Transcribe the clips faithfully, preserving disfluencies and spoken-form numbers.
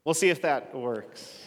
We'll see if that works.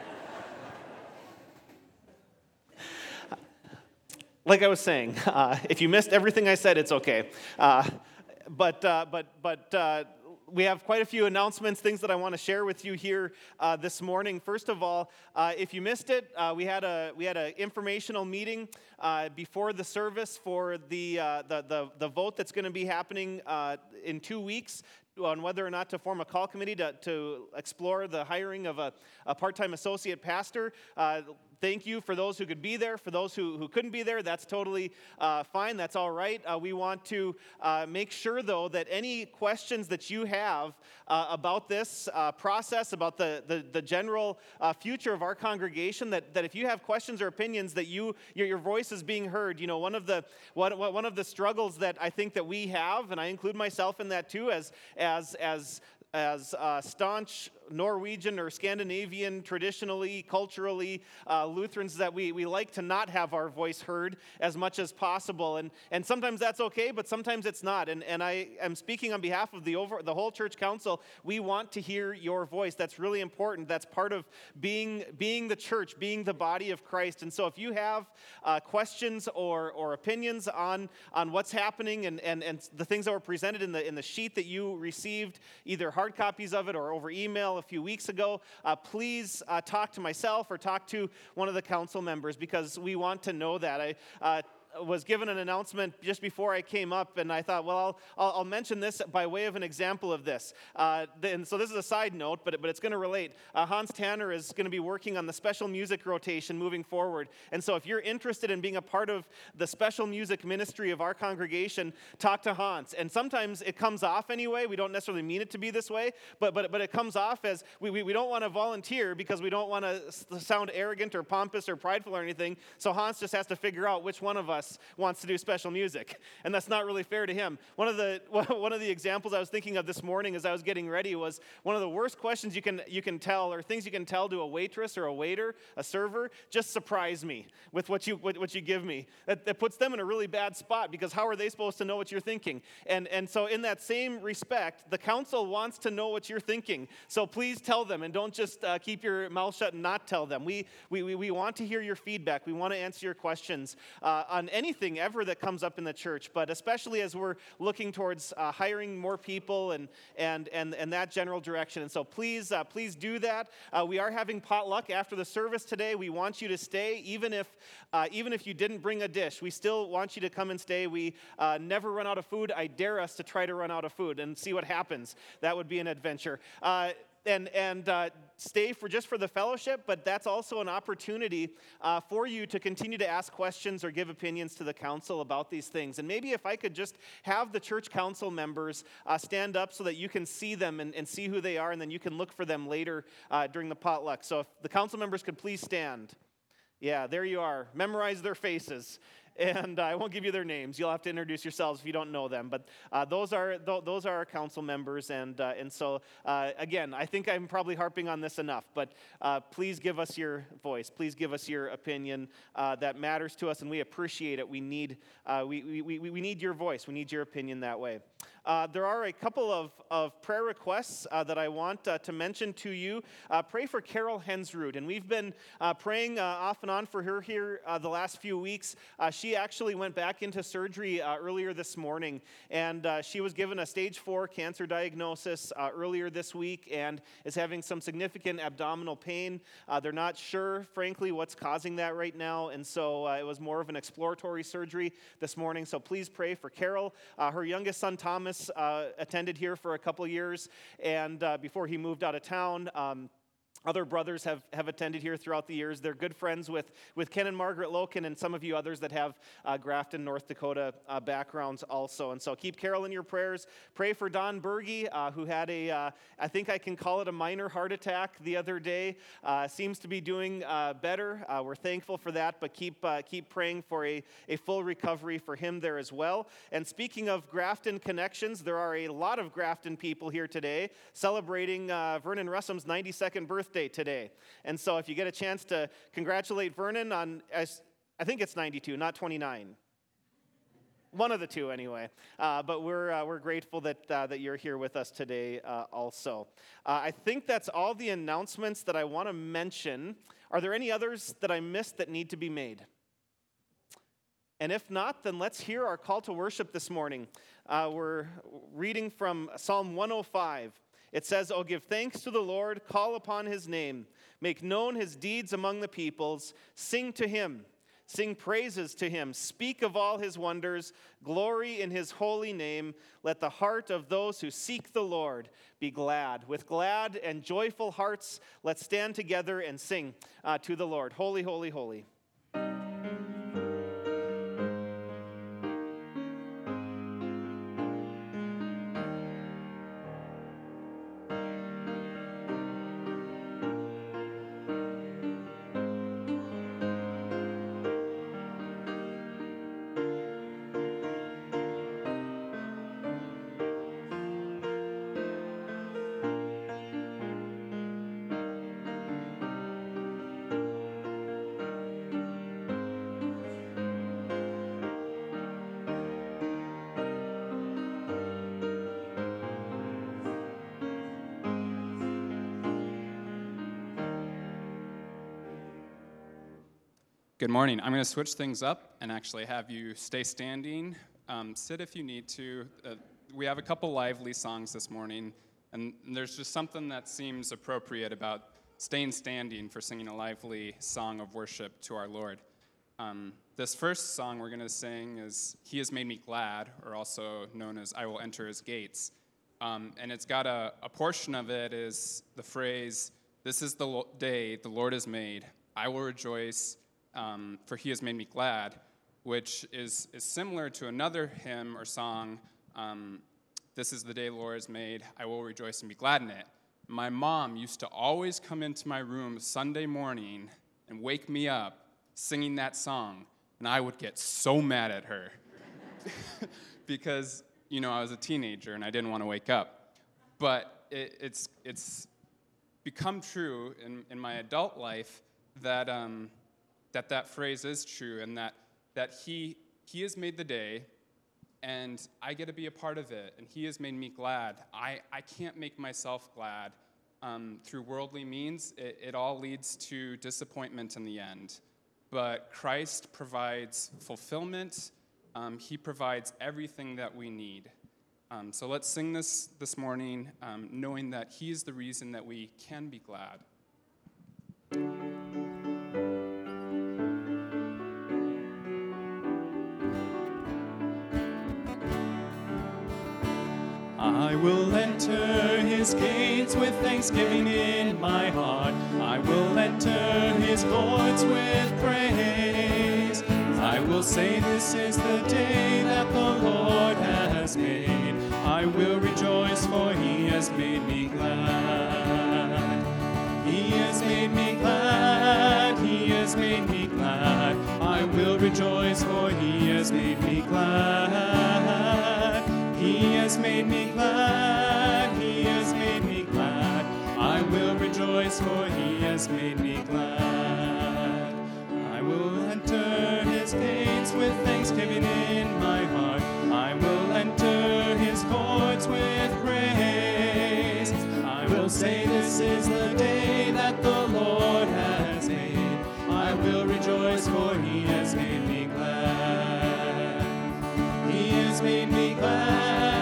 Like I was saying, uh, if you missed everything I said, it's okay. Uh, but uh, but but uh, we have quite a few announcements, things that I want to share with you here uh, this morning. First of all, uh, if you missed it, uh, we had a we had an informational meeting uh, before the service for the uh, the, the the vote that's going to be happening uh, in two weeks. On whether or not to form a call committee to, to explore the hiring of a, a part-time associate pastor. Uh, thank you for those who could be there. For those who, who couldn't be there, that's totally uh, fine. That's all right. Uh, we want to uh, make sure, though, that any questions that you have uh, about this uh, process, about the, the, the general uh, future of our congregation, that, that if you have questions or opinions, that you your, your voice is being heard. You know, one of the one, one of the struggles that I think that we have, and I include myself in that too, as as as as uh, staunch Norwegian or Scandinavian, traditionally, culturally, uh, Lutherans, that we, we like to not have our voice heard as much as possible. And and sometimes that's okay, but sometimes it's not. And and I am speaking on behalf of the over the whole church council. We want to hear your voice. That's really important. That's part of being being the church, being the body of Christ. And so if you have uh, questions or or opinions on on what's happening and, and, and the things that were presented in the in the sheet that you received, either hard copies of it or over email a few weeks ago, uh, please uh, talk to myself or talk to one of the council members, because we want to know that. I uh, was given an announcement just before I came up, and I thought, well, I'll, I'll, I'll mention this by way of an example of this. Uh, and so this is a side note, but, but it's going to relate. Uh, Hans Tanner is going to be working on the special music rotation moving forward. And so if you're interested in being a part of the special music ministry of our congregation, talk to Hans. And sometimes it comes off anyway. We don't necessarily mean it to be this way, but but, but it comes off as we, we, we don't want to volunteer because we don't want to sound arrogant or pompous or prideful or anything. So Hans just has to figure out which one of us wants to do special music, and that's not really fair to him. One of the one of the examples I was thinking of this morning as I was getting ready was one of the worst questions you can you can tell, or things you can tell to a waitress or a waiter, a server. Just surprise me with what you what, what you give me. That, that puts them in a really bad spot, because how are they supposed to know what you're thinking? And and so in that same respect, the council wants to know what you're thinking. So please tell them, and don't just uh, keep your mouth shut and not tell them. We we we, we want to hear your feedback. We want to answer your questions uh, on anything ever that comes up in the church, but especially as we're looking towards uh, hiring more people and and and and that general direction. And so please, uh, please do that. Uh, we are having potluck after the service today. We want you to stay, even if uh, even if you didn't bring a dish. We still want you to come and stay. We uh, never run out of food. I dare us to try to run out of food and see what happens. That would be an adventure. Uh, and and uh, stay for just for the fellowship, but that's also an opportunity uh, for you to continue to ask questions or give opinions to the council about these things. And maybe if I could just have the church council members uh, stand up so that you can see them and, and see who they are, and then you can look for them later uh, during the potluck. So if the council members could please stand. Yeah, there you are. Memorize their faces. And uh, I won't give you their names. You'll have to introduce yourselves if you don't know them. But uh, those are th- those are our council members. And uh, and so, uh, again, I think I'm probably harping on this enough. But uh, please give us your voice. Please give us your opinion. Uh, that matters to us, and we appreciate it. We need uh, we, we, we, we need your voice. We need your opinion that way. Uh, there are a couple of, of prayer requests uh, that I want uh, to mention to you. Uh, pray for Carol Hensrud. And we've been uh, praying uh, off and on for her here uh, the last few weeks. Uh, she actually went back into surgery uh, earlier this morning. And uh, she was given a stage four cancer diagnosis uh, earlier this week and is having some significant abdominal pain. Uh, they're not sure, frankly, what's causing that right now. And so uh, it was more of an exploratory surgery this morning. So please pray for Carol. Uh, her youngest son, Thomas, Uh, attended here for a couple years, and uh, before he moved out of town. Um, Other brothers have, have attended here throughout the years. They're good friends with, with Ken and Margaret Loken and some of you others that have uh, Grafton, North Dakota uh, backgrounds also. And so keep Carol in your prayers. Pray for Don Berge, uh, who had a, uh, I think I can call it a minor heart attack the other day. Uh, seems to be doing uh, better. Uh, we're thankful for that, but keep uh, keep praying for a, a full recovery for him there as well. And speaking of Grafton connections, there are a lot of Grafton people here today celebrating uh, Vernon Russum's ninety-second birthday today. And so if you get a chance to congratulate Vernon on, I think it's ninety-two, not twenty-nine. One of the two, anyway. Uh, but we're uh, we're grateful that uh, that you're here with us today. Uh, also, uh, I think that's all the announcements that I want to mention. Are there any others that I missed that need to be made? And if not, then let's hear our call to worship this morning. Uh, we're reading from Psalm one oh five. It says, "Oh, give thanks to the Lord, call upon his name, make known his deeds among the peoples, sing to him, sing praises to him, speak of all his wonders, glory in his holy name. Let the heart of those who seek the Lord be glad. With glad and joyful hearts, let's stand together and sing uh, to the Lord. Holy, holy, holy." Good morning. I'm going to switch things up and actually have you stay standing. Um, sit if you need to. Uh, we have a couple lively songs this morning, and there's just something that seems appropriate about staying standing for singing a lively song of worship to our Lord. Um, this first song we're going to sing is "He Has Made Me Glad," or also known as "I Will Enter His Gates." Um, and it's got a, a portion of it is the phrase, "This is the lo- day the Lord has made. I will rejoice, Um, for he has made me glad," which is, is similar to another hymn or song, um, "This is the day the Lord has made, I will rejoice and be glad in it." My mom used to always come into my room Sunday morning and wake me up singing that song, and I would get so mad at her because, you know, I was a teenager and I didn't want to wake up. But it, it's it's become true in, in my adult life that um, that that phrase is true, and that that he he has made the day, and I get to be a part of it, and he has made me glad. I, I can't make myself glad um, through worldly means. It, it all leads to disappointment in the end. But Christ provides fulfillment. Um, he provides everything that we need. Um, so let's sing this this morning, um, knowing that he is the reason that we can be glad. I will enter his gates with thanksgiving in my heart. I will enter his courts with praise. I will say this is the day that the Lord has made. I will rejoice, for he has made me glad. He has made me glad. He has made me glad. I will rejoice, for he has made me glad. He has made me glad, he has made me glad. I will rejoice, for he has made me glad. I will enter his gates with thanksgiving in my heart. I will enter his courts with praise. I will say this is the day that the Lord has made. I will rejoice, for he has made me glad. He has made me glad.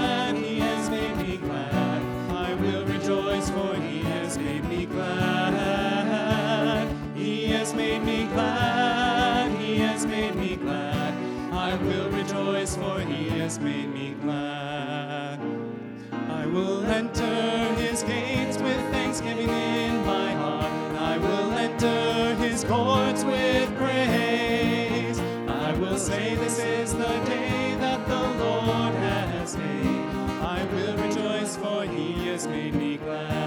For he has made me glad. He has made me glad. He has made me glad. I will rejoice, for he has made me glad. I will enter his gates with thanksgiving in my heart. I will enter his courts with praise. I will say this is the day that the Lord has made. I will rejoice, for he has made me glad.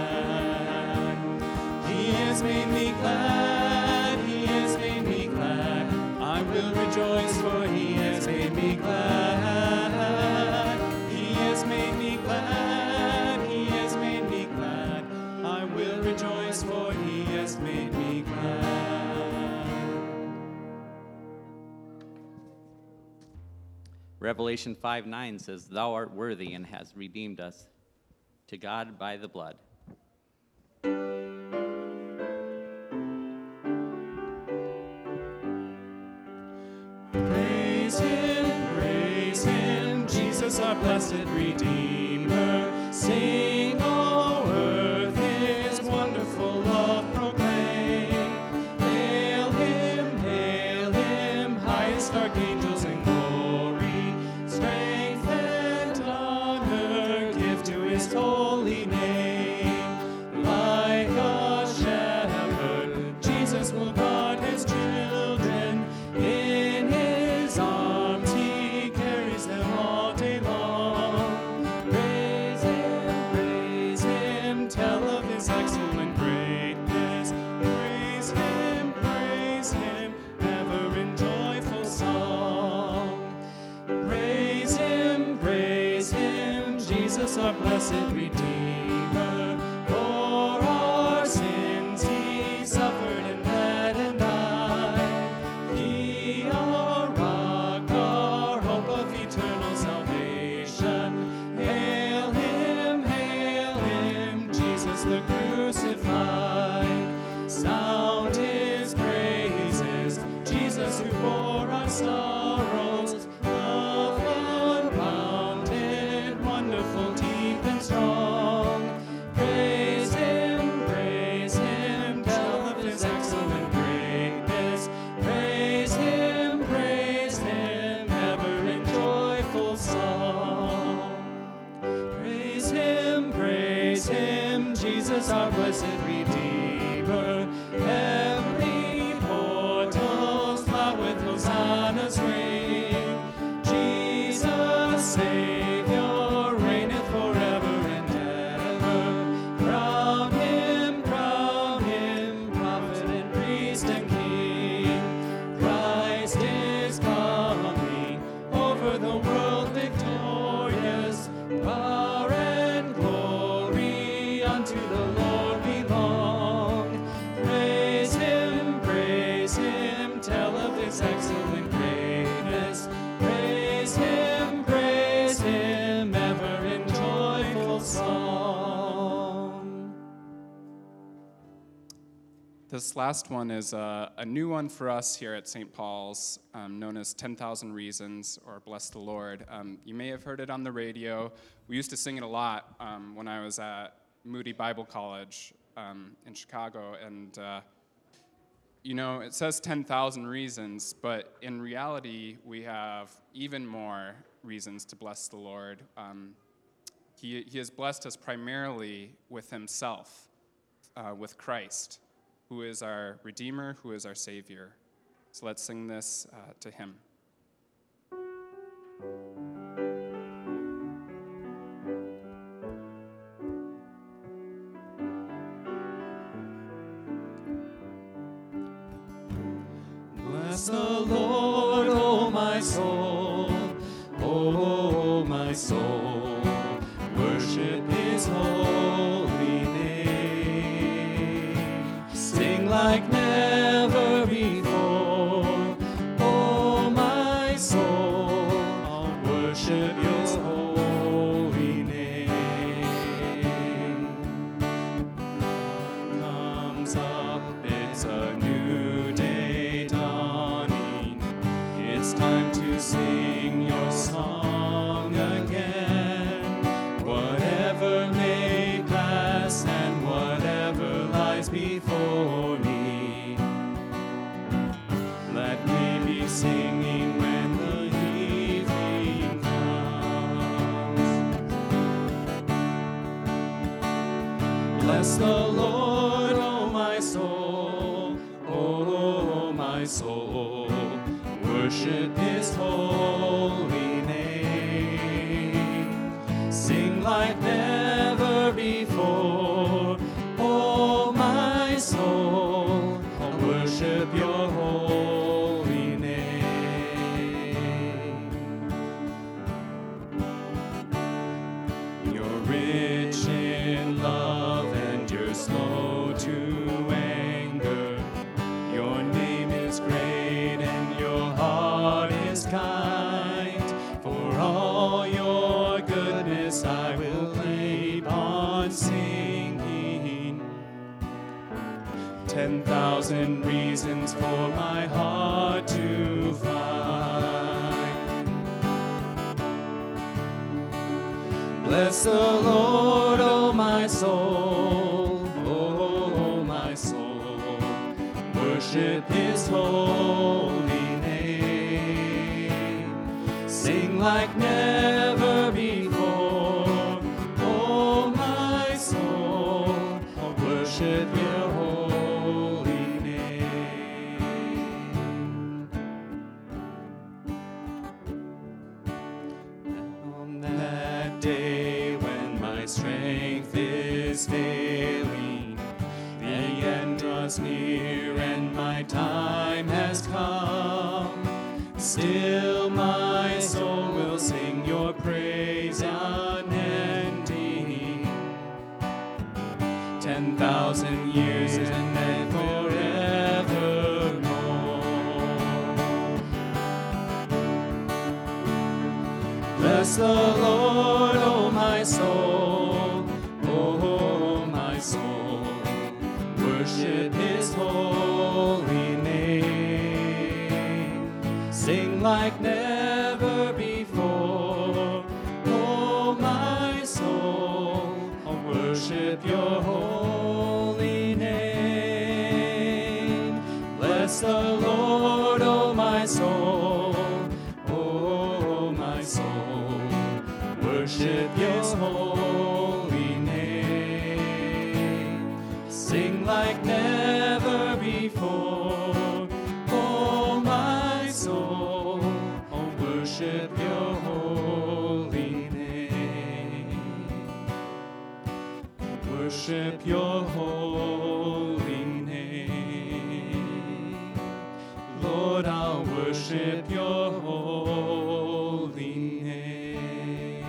He has made me glad. He has made me glad. I will rejoice, for he has made me glad. He has made me glad. He has made me glad. I will rejoice, for he has made me glad. Revelation five nine says, "Thou art worthy and hast redeemed us to God by the blood." Praise him, praise him, Jesus our blessed Redeemer. Sing, O earth, his wonderful love proclaim. Hail him, hail him, highest archangels in glory. Strength and honor give to his holy name. Like a shepherd, Jesus will guard his children. In his arms he carries them all day long. Praise him, praise him, tell of his excellent greatness. Praise him, praise him, ever in joyful song. Praise him, praise him, Jesus our blessed Redeemer. For our sins he suffered and bled and died. He our rock, our hope of eternal salvation. Hail him, hail him, Jesus the crucified. Sound his praises, Jesus who bore our sorrows. Love unbounded, wonderful, deep and strong. Praise him, praise him, tell of his excellent greatness. Praise him, praise him, ever in joyful song. Praise him, praise him, Jesus our blessed Redeemer. Every portal's loud with hosannas ring. Jesus, Savior, reigneth forever and ever. Crown him, crown him, prophet and priest and king. Christ is coming, over the world victorious. Power and glory unto the Lord belong. Praise him, praise him, tell of his excellent greatness. Praise him, praise him, ever in joyful song. This last one is a, a new one for us here at Saint Paul's, um, known as ten thousand Reasons, or Bless the Lord. Um, you may have heard it on the radio. We used to sing it a lot um, when I was at Moody Bible College um, in Chicago. And, uh, you know, it says ten thousand reasons, but in reality, we have even more reasons to bless the Lord. Um, he, he has blessed us primarily with himself, uh, with Christ, who is our Redeemer, who is our Savior. So let's sing this uh, to him. Bless the Lord, O my soul, O my soul, worship his holy name. Sing like never before, O my soul, I'll worship your holy name. Comes up, it's a new day dawning. It's time to sing your song again. Whatever may pass and whatever lies before me, let me be singing when the evening comes. Bless the Lord, O my soul, O my soul, worship his holy name. Sing like never before, O my soul, I'll worship your holy name. You're rich in love and you're slow to anger. Your name is great and your heart is kind. For ten thousand reasons for my heart to find. Bless the Lord, O my soul, O my soul, worship his holy name. Sing like never before, O my soul, worship your holy name. On that day when my strength is failing, the end draws near and my time has come, still my soul will sing your praise unending. Ten thousand years and then forevermore. Bless the Lord, O my soul, O my soul, worship his holy name. Sing like never before, O my soul, I'll worship your holy name. Bless the Lord, O my soul, O my soul, worship his holy name. Sing like never before, O my soul, I'll worship your holy name. Worship your holy name. Lord, I'll worship your holy name.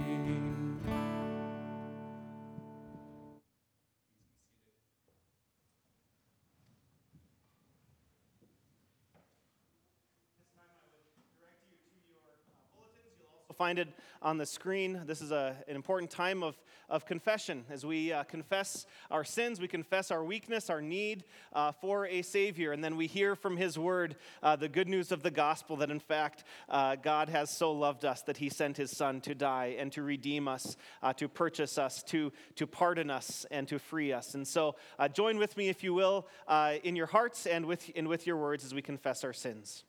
You'll find it on the screen. This is a, an important time of, of confession. As we uh, confess our sins, we confess our weakness, our need uh, for a Savior, and then we hear from His Word uh, the good news of the gospel that, in fact, uh, God has so loved us that He sent His Son to die and to redeem us, uh, to purchase us, to, to pardon us, and to free us. And so uh, join with me, if you will, uh, in your hearts and with, and with your words as we confess our sins.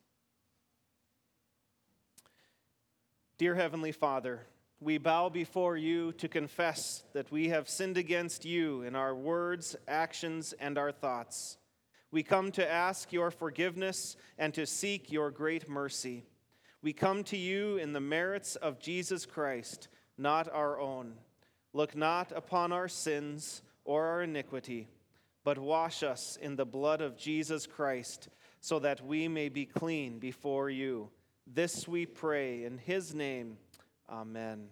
Dear Heavenly Father, we bow before you to confess that we have sinned against you in our words, actions, and our thoughts. We come to ask your forgiveness and to seek your great mercy. We come to you in the merits of Jesus Christ, not our own. Look not upon our sins or our iniquity, but wash us in the blood of Jesus Christ, so that we may be clean before you. This we pray in his name. Amen.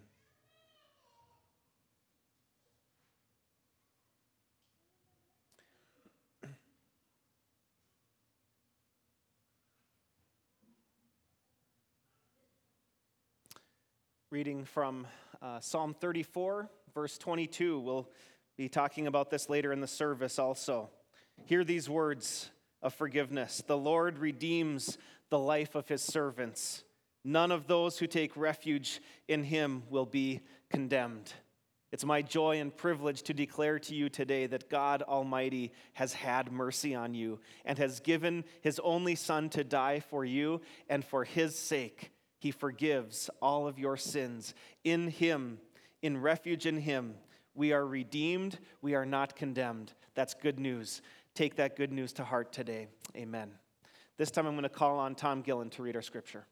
Reading from uh, Psalm thirty-four, verse twenty-two. We'll be talking about this later in the service also. Hear these words of forgiveness. The Lord redeems the life of his servants. None of those who take refuge in him will be condemned. It's my joy and privilege to declare to you today that God Almighty has had mercy on you and has given his only Son to die for you, and for his sake, he forgives all of your sins. In him, in refuge in him, we are redeemed, we are not condemned. That's good news. Take that good news to heart today. Amen. This time I'm going to call on Tom Gillen to read our scripture.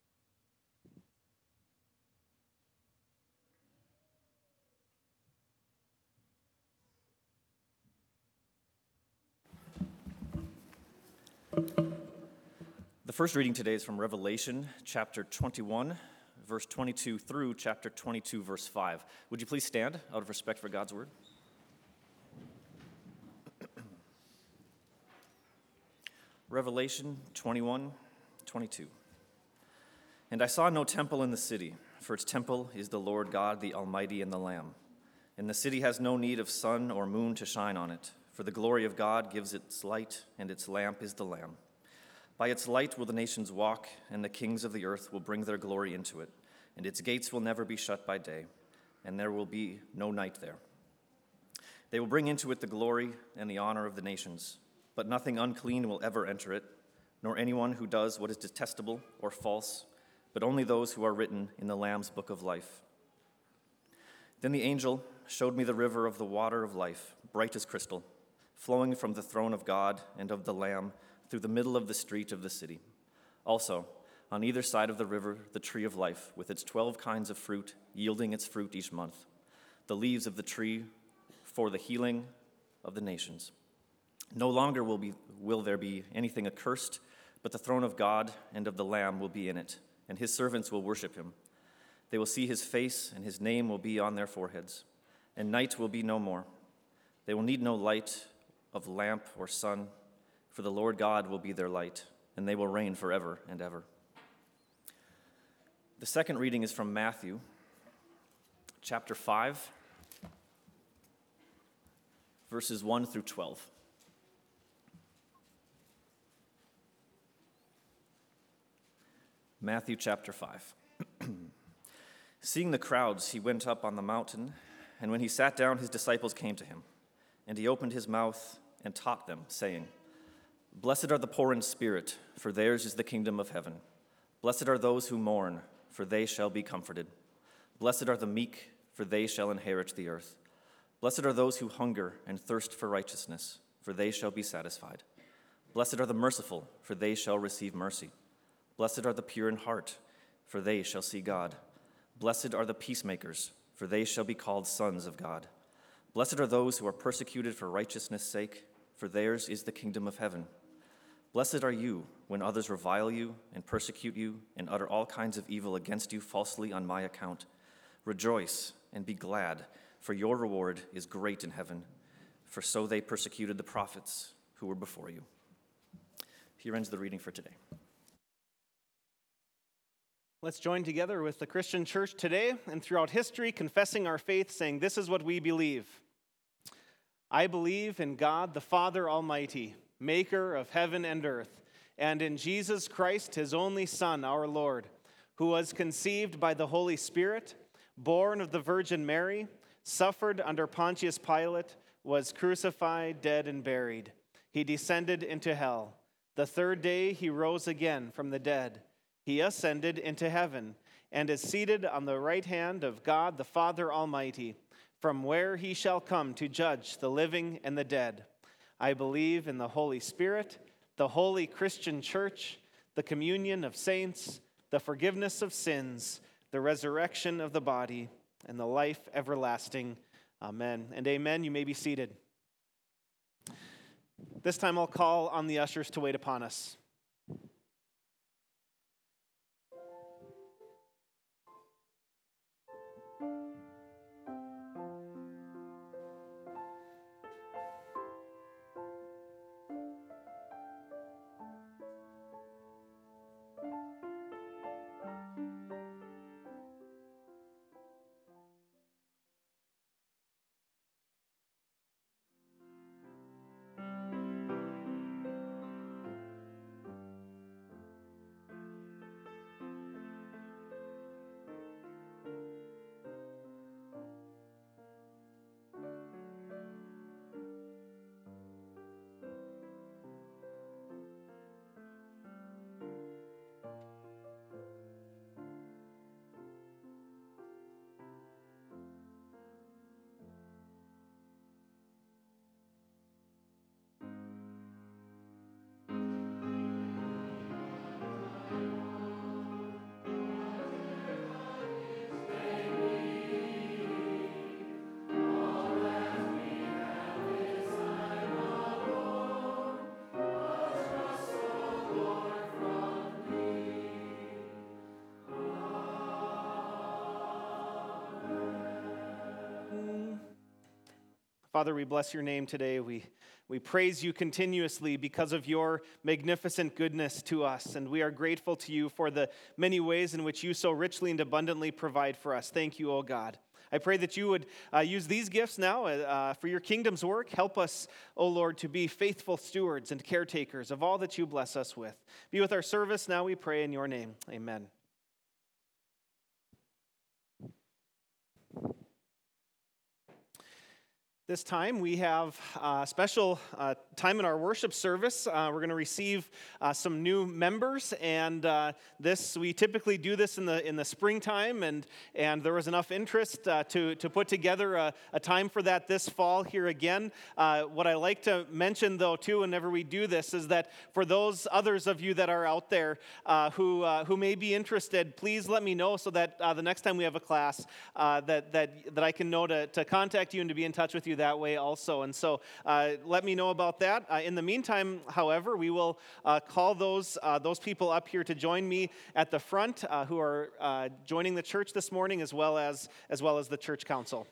The first reading today is from Revelation chapter twenty-one, verse twenty-two through chapter twenty-two, verse five. Would you please stand out of respect for God's word? Revelation twenty-one, twenty-two. And I saw no temple in the city, for its temple is the Lord God, the Almighty, and the Lamb. And the city has no need of sun or moon to shine on it, for the glory of God gives its light, and its lamp is the Lamb. By its light will the nations walk, and the kings of the earth will bring their glory into it, and its gates will never be shut by day, and there will be no night there. They will bring into it the glory and the honor of the nations, but nothing unclean will ever enter it, nor anyone who does what is detestable or false, but only those who are written in the Lamb's book of life. Then the angel showed me the river of the water of life, bright as crystal, flowing from the throne of God and of the Lamb through the middle of the street of the city. Also, on either side of the river, the tree of life, with its twelve kinds of fruit, yielding its fruit each month. The leaves of the tree for the healing of the nations. No longer will, be, will there be anything accursed, but the throne of God and of the Lamb will be in it, and his servants will worship him. They will see his face, and his name will be on their foreheads. And night will be no more. They will need no light of lamp or sun, for the Lord God will be their light, and they will reign forever and ever. The second reading is from Matthew, chapter five, verses one through twelve. Matthew chapter five. Seeing the crowds, he went up on the mountain, and when he sat down, his disciples came to him. And he opened his mouth and taught them, saying, Blessed are the poor in spirit, for theirs is the kingdom of heaven. Blessed are those who mourn, for they shall be comforted. Blessed are the meek, for they shall inherit the earth. Blessed are those who hunger and thirst for righteousness, for they shall be satisfied. Blessed are the merciful, for they shall receive mercy. Blessed are the pure in heart, for they shall see God. Blessed are the peacemakers, for they shall be called sons of God. Blessed are those who are persecuted for righteousness' sake, for theirs is the kingdom of heaven. Blessed are you when others revile you and persecute you and utter all kinds of evil against you falsely on my account. Rejoice and be glad, for your reward is great in heaven, for so they persecuted the prophets who were before you. Here ends the reading for today. Let's join together with the Christian church today and throughout history, confessing our faith, saying, This is what we believe. I believe in God, the Father Almighty, maker of heaven and earth, and in Jesus Christ, his only Son, our Lord, who was conceived by the Holy Spirit, born of the Virgin Mary, suffered under Pontius Pilate, was crucified, dead, and buried. He descended into hell. The third day he rose again from the dead. He ascended into heaven and is seated on the right hand of God the Father Almighty, from where he shall come to judge the living and the dead. I believe in the Holy Spirit, the holy Christian church, the communion of saints, the forgiveness of sins, the resurrection of the body, and the life everlasting. Amen. And amen. You may be seated. This time I'll call on the ushers to wait upon us. Father, we bless your name today. We, we praise you continuously because of your magnificent goodness to us, and we are grateful to you for the many ways in which you so richly and abundantly provide for us. Thank you, O God. I pray that you would uh, use these gifts now uh, for your kingdom's work. Help us, O Lord, to be faithful stewards and caretakers of all that you bless us with. Be with our service now, we pray in your name. Amen. This time we have a special uh, time in our worship service. Uh, we're going to receive uh, some new members, and uh, this we typically do this in the in the springtime, and and there was enough interest uh, to to put together a, a time for that this fall here again. Uh, what I like to mention though too, whenever we do this, is that for those others of you that are out there uh, who uh, who may be interested, please let me know so that uh, the next time we have a class uh, that that that I can know to to contact you and to be in touch with you that way also. And so uh, let me know about that. Uh, in the meantime, however, we will uh, call those uh, those people up here to join me at the front uh, who are uh, joining the church this morning, as well as as well as the church council.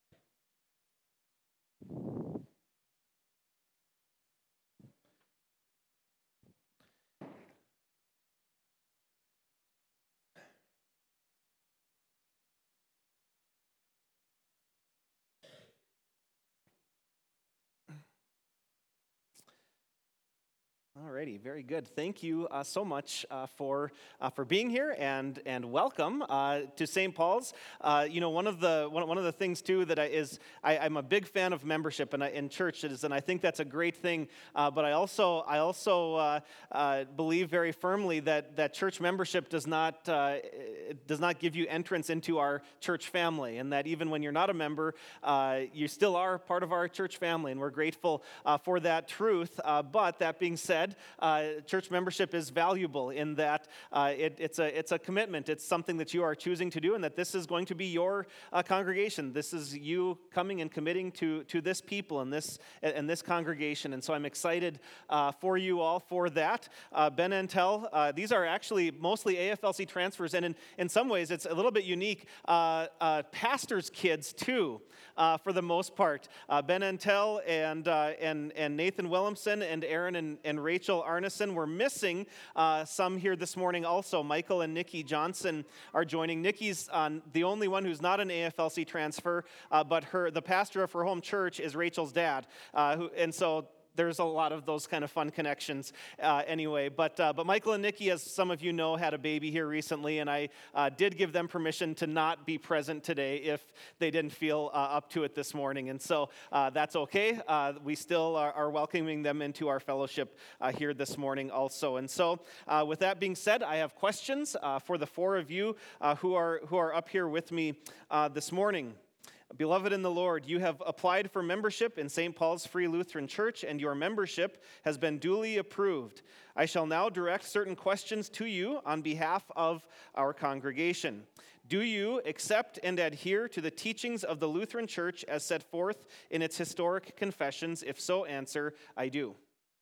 Alrighty, very good. Thank you uh, so much uh, for uh, for being here and and welcome uh, to Saint Paul's. Uh, you know, one of the one, one of the things too that I, is I, I'm a big fan of membership and in churches, and I think that's a great thing. Uh, but I also I also uh, uh, believe very firmly that that church membership does not uh, it does not give you entrance into our church family, and that even when you're not a member, uh, you still are part of our church family, and we're grateful uh, for that truth. Uh, but that being said, Uh, church membership is valuable in that uh, it, it's a it's a commitment. It's something that you are choosing to do, and that this is going to be your uh, congregation. This is you coming and committing to to this people and this and this congregation. And so I'm excited uh, for you all for that. Uh, Ben Antel, uh, these are actually mostly A F L C transfers, and in, in some ways it's a little bit unique. Uh, uh, pastors' kids too, uh, for the most part. Uh, Ben Antel and uh, and and Nathan Williamson and Aaron and, and Rachel Rachel Arneson. We're missing uh, some here this morning also. Michael and Nikki Johnson are joining. Nikki's uh, the only one who's not an A F L C transfer, uh, but her the pastor of her home church is Rachel's dad. Uh, who, and so there's a lot of those kind of fun connections uh, anyway. But uh, but Michael and Nikki, as some of you know, had a baby here recently, and I uh, did give them permission to not be present today if they didn't feel uh, up to it this morning. And so uh, that's okay. Uh, we still are, are welcoming them into our fellowship uh, here this morning also. And so uh, with that being said, I have questions uh, for the four of you uh, who are who are up here with me uh, this morning. Beloved in the Lord, you have applied for membership in Saint Paul's Free Lutheran Church, and your membership has been duly approved. I shall now direct certain questions to you on behalf of our congregation. Do you accept and adhere to the teachings of the Lutheran Church as set forth in its historic confessions? If so, answer, I do.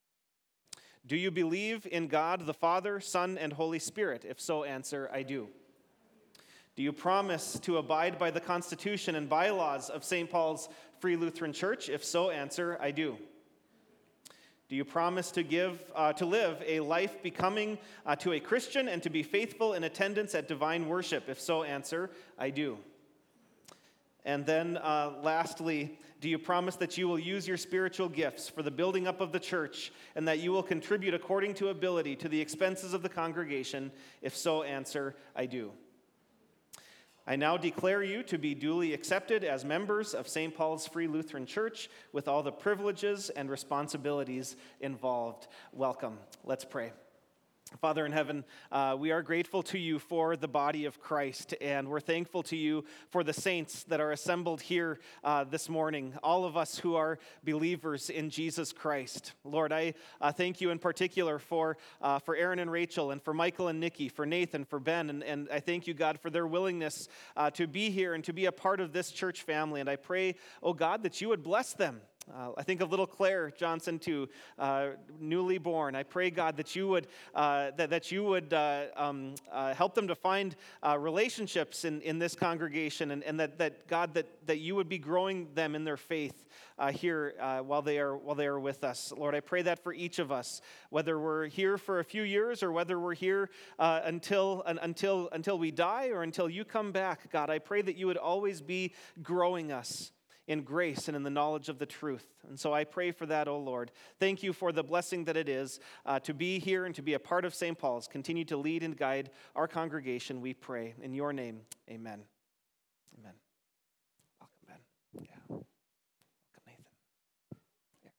Do you believe in God the Father, Son, and Holy Spirit? If so, answer, I do. Do you promise to abide by the Constitution and bylaws of Saint Paul's Free Lutheran Church? If so, answer, I do. Do you promise to give, uh, to live a life becoming uh, to a Christian and to be faithful in attendance at divine worship? If so, answer, I do. And then uh, lastly, do you promise that you will use your spiritual gifts for the building up of the church and that you will contribute according to ability to the expenses of the congregation? If so, answer, I do. I now declare you to be duly accepted as members of Saint Paul's Free Lutheran Church with all the privileges and responsibilities involved. Welcome. Let's pray. Father in heaven, uh, we are grateful to you for the body of Christ, and we're thankful to you for the saints that are assembled here uh, this morning, all of us who are believers in Jesus Christ. Lord, I uh, thank you in particular for uh, for Aaron and Rachel, and for Michael and Nikki, for Nathan, for Ben, and, and I thank you, God, for their willingness uh, to be here and to be a part of this church family, and I pray, oh God, that you would bless them Uh, I think of little Claire Johnson too, uh, newly born. I pray, God, that you would uh, that, that you would uh, um, uh, help them to find uh, relationships in, in this congregation, and, and that, that God that, that you would be growing them in their faith uh, here uh, while they are while they are with us. Lord, I pray that for each of us, whether we're here for a few years or whether we're here uh, until uh, until until we die or until you come back. God, I pray that you would always be growing us in grace and in the knowledge of the truth. And so I pray for that, O Lord. Thank you for the blessing that it is uh, to be here and to be a part of Saint Paul's. Continue to lead and guide our congregation, we pray. In your name, amen. Amen. Welcome, Ben. Yeah. Welcome, Nathan. Here.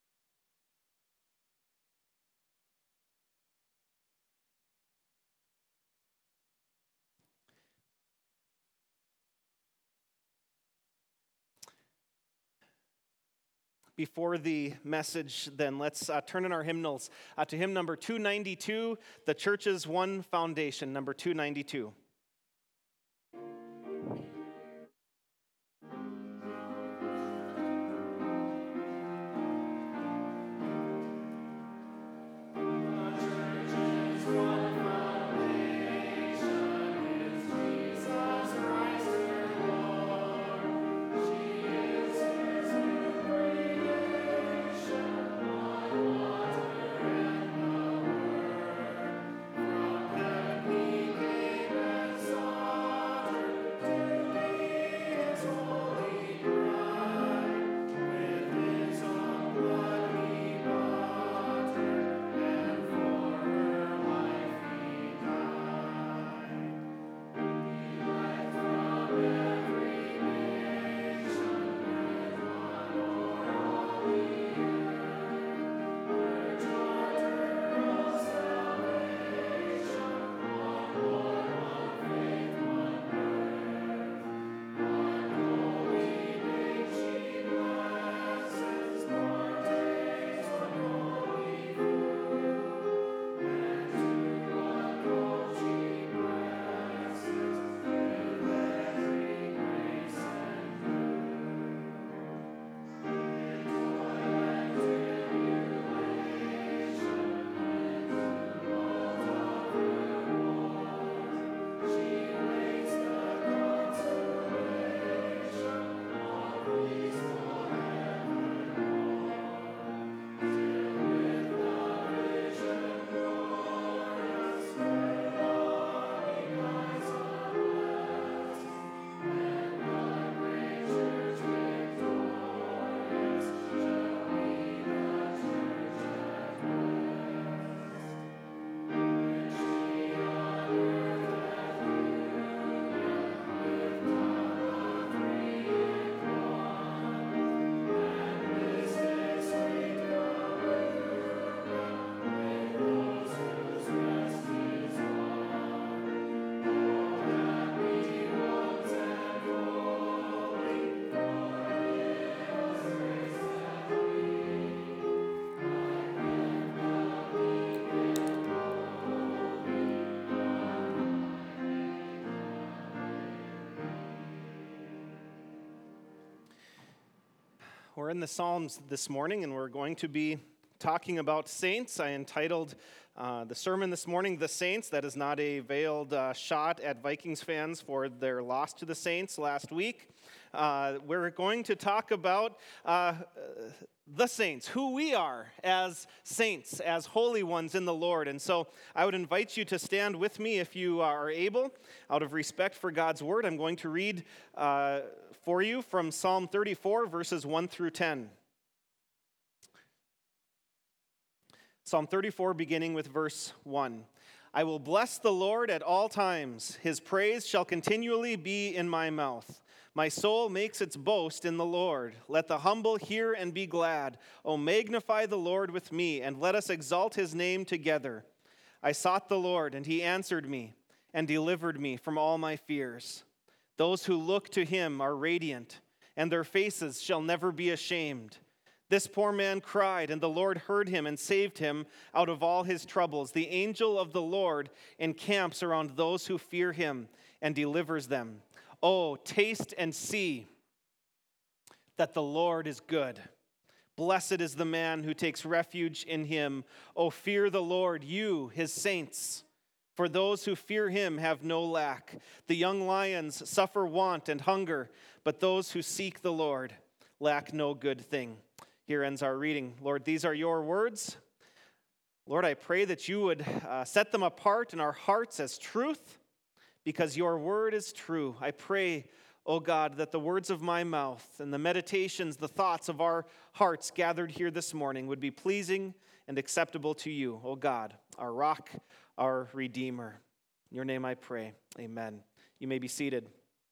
Before the message, then, let's uh, turn in our hymnals uh, to hymn number two ninety-two, The Church's One Foundation, number two ninety-two. We're in the Psalms this morning, and we're going to be talking about saints. I entitled uh, the sermon this morning, The Saints. That is not a veiled uh, shot at Vikings fans for their loss to the Saints last week. Uh, we're going to talk about uh, the saints, who we are as saints, as holy ones in the Lord. And so I would invite you to stand with me if you are able. Out of respect for God's word, I'm going to read uh, for you from Psalm thirty-four, verses one through ten. Psalm thirty-four, beginning with verse one. I will bless the Lord at all times. His praise shall continually be in my mouth. My soul makes its boast in the Lord. Let the humble hear and be glad. O magnify the Lord with me, and let us exalt his name together. I sought the Lord, and he answered me, and delivered me from all my fears. Those who look to him are radiant, and their faces shall never be ashamed. This poor man cried, and the Lord heard him and saved him out of all his troubles. The angel of the Lord encamps around those who fear him and delivers them. Oh, taste and see that the Lord is good. Blessed is the man who takes refuge in him. O fear the Lord, you, his saints. For those who fear him have no lack. The young lions suffer want and hunger, but those who seek the Lord lack no good thing. Here ends our reading. Lord, these are your words. Lord, I pray that you would uh, set them apart in our hearts as truth, because your word is true. I pray, O God, that the words of my mouth and the meditations, the thoughts of our hearts gathered here this morning would be pleasing and acceptable to you, O God, our rock, our Redeemer. In your name I pray. Amen. You may be seated.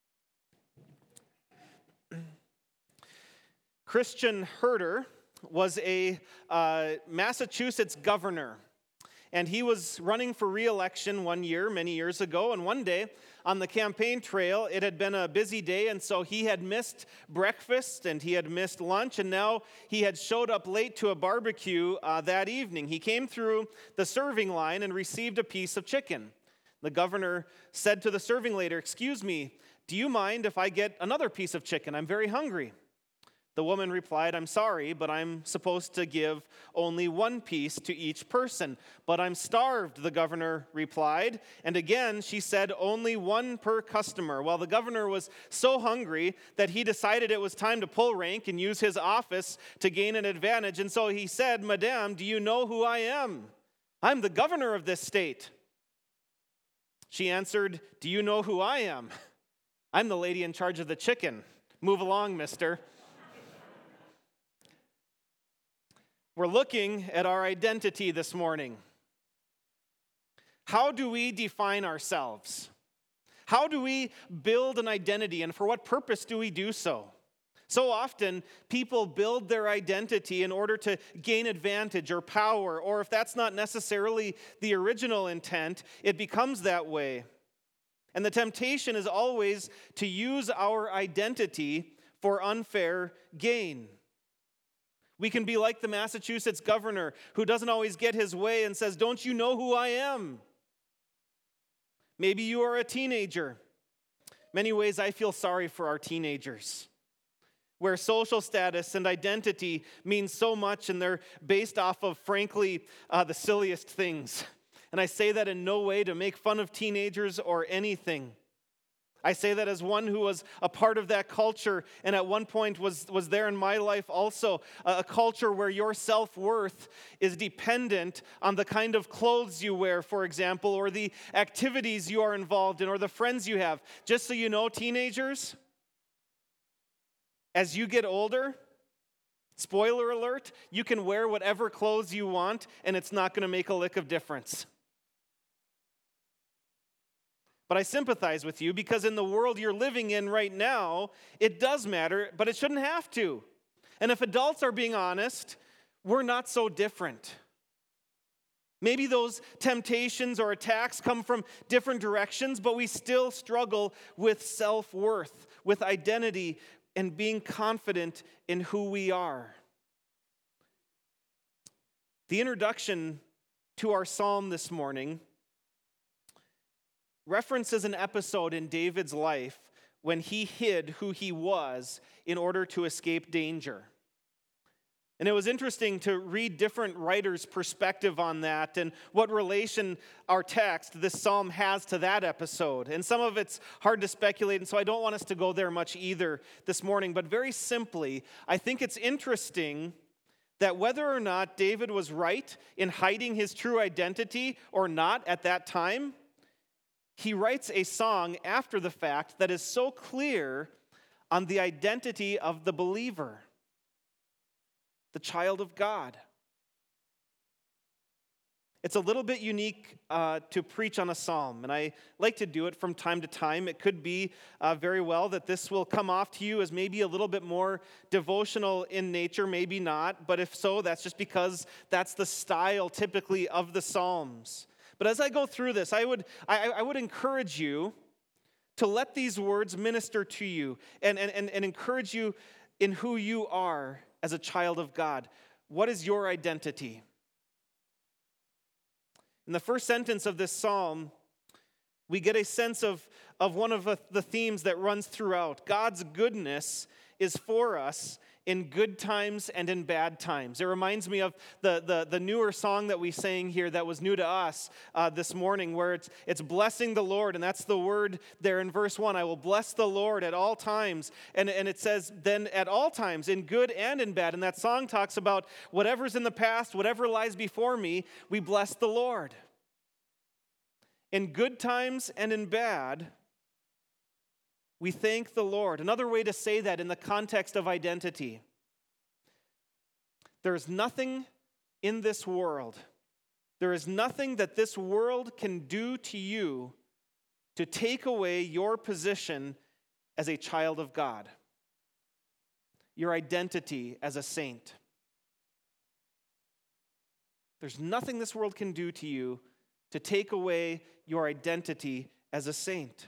Christian Herter was a uh, Massachusetts governor, and he was running for re-election one year, many years ago, and one day on the campaign trail, it had been a busy day, and so he had missed breakfast, and he had missed lunch, and now he had showed up late to a barbecue uh, that evening. He came through the serving line and received a piece of chicken. The governor said to the serving lady, "Excuse me, do you mind if I get another piece of chicken? I'm very hungry." The woman replied, "I'm sorry, but I'm supposed to give only one piece to each person." "But I'm starved," the governor replied. And again, she said, "Only one per customer." Well, the governor was so hungry that he decided it was time to pull rank and use his office to gain an advantage. And so he said, "Madame, do you know who I am? I'm the governor of this state." She answered, "Do you know who I am? I'm the lady in charge of the chicken. Move along, mister." We're looking at our identity this morning. How do we define ourselves? How do we build an identity, and for what purpose do we do so? So often, people build their identity in order to gain advantage or power, or if that's not necessarily the original intent, it becomes that way. And the temptation is always to use our identity for unfair gain. We can be like the Massachusetts governor who doesn't always get his way and says, "Don't you know who I am?" Maybe you are a teenager. Many ways I feel sorry for our teenagers, where social status and identity mean so much, and they're based off of, frankly, uh, the silliest things. And I say that in no way to make fun of teenagers or anything. I say that as one who was a part of that culture and at one point was, was there in my life also, a, a culture where your self-worth is dependent on the kind of clothes you wear, for example, or the activities you are involved in, or the friends you have. Just so you know, teenagers, as you get older, spoiler alert, you can wear whatever clothes you want and it's not going to make a lick of difference. But I sympathize with you because in the world you're living in right now, it does matter, but it shouldn't have to. And if adults are being honest, we're not so different. Maybe those temptations or attacks come from different directions, but we still struggle with self-worth, with identity, and being confident in who we are. The introduction to our psalm this morning references an episode in David's life when he hid who he was in order to escape danger. And it was interesting to read different writers' perspective on that and what relation our text, this psalm, has to that episode. And some of it's hard to speculate, and so I don't want us to go there much either this morning. But very simply, I think it's interesting that whether or not David was right in hiding his true identity or not at that time, he writes a song after the fact that is so clear on the identity of the believer, the child of God. It's a little bit unique uh, to preach on a psalm, and I like to do it from time to time. It could be uh, very well that this will come off to you as maybe a little bit more devotional in nature, maybe not, but if so, that's just because that's the style typically of the Psalms. But as I go through this, I would I, I would encourage you to let these words minister to you and, and, and encourage you in who you are as a child of God. What is your identity? In the first sentence of this psalm, we get a sense of, of one of the themes that runs throughout. God's goodness is for us, in good times and in bad times. It reminds me of the, the, the newer song that we sang here that was new to us uh, this morning, where it's, it's blessing the Lord, and that's the word there in verse one. I will bless the Lord at all times. And, and it says then at all times, in good and in bad. And that song talks about whatever's in the past, whatever lies before me, we bless the Lord. In good times and in bad, we thank the Lord. Another way to say that in the context of identity. There is nothing in this world, there is nothing that this world can do to you to take away your position as a child of God, your identity as a saint. There's nothing this world can do to you to take away your identity as a saint.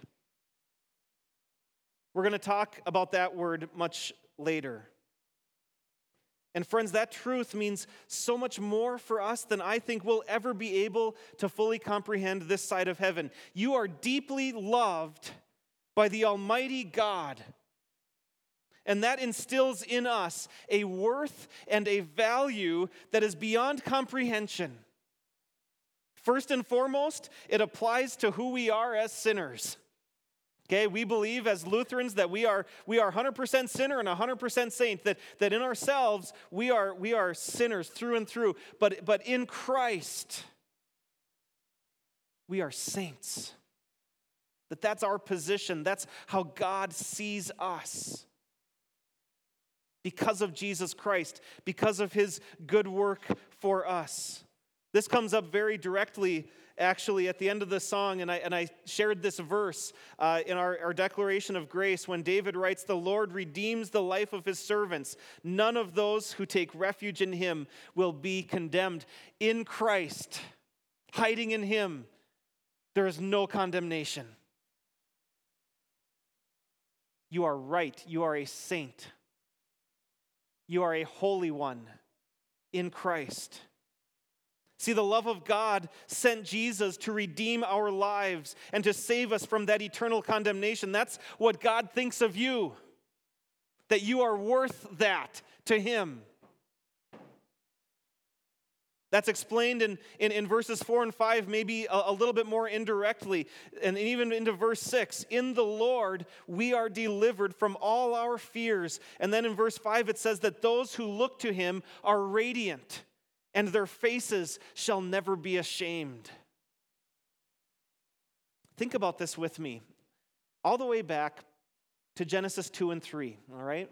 We're going to talk about that word much later. And friends, that truth means so much more for us than I think we'll ever be able to fully comprehend this side of heaven. You are deeply loved by the Almighty God. And that instills in us a worth and a value that is beyond comprehension. First and foremost, it applies to who we are as sinners. Okay, we believe as Lutherans that we are we are one hundred percent sinner and one hundred percent saint, that, that in ourselves we are we are sinners through and through, but, but in Christ we are saints. That that's our position, that's how God sees us. Because of Jesus Christ, because of his good work for us. This comes up very directly, actually, at the end of the song, and I, and I shared this verse uh, in our, our declaration of grace when David writes, "The Lord redeems the life of his servants. None of those who take refuge in him will be condemned." In Christ, hiding in him, there is no condemnation. You are right. You are a saint. You are a holy one in Christ. See, the love of God sent Jesus to redeem our lives and to save us from that eternal condemnation. That's what God thinks of you, that you are worth that to him. That's explained in, in, in verses four and five, maybe a, a little bit more indirectly, and even into verse six. In the Lord, we are delivered from all our fears. And then in verse five, it says that those who look to him are radiant, and their faces shall never be ashamed. Think about this with me. All the way back to Genesis two and three, all right?